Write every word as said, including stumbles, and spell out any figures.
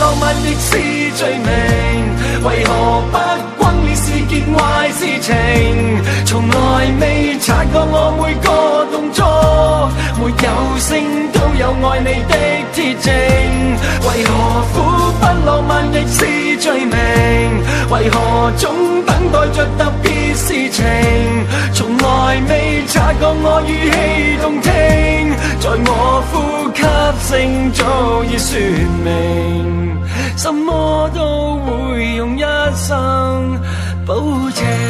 浪漫亦是罪名，為何不轟烈是件壞事情？從來未察覺我每個動作，沒有聲都有愛你的鐵證。為何苦不浪漫亦是罪名？為何總等待着特別事情？從來未察覺我語氣動聽，在我呼吸聲早已說明，什麼都會用一生保證。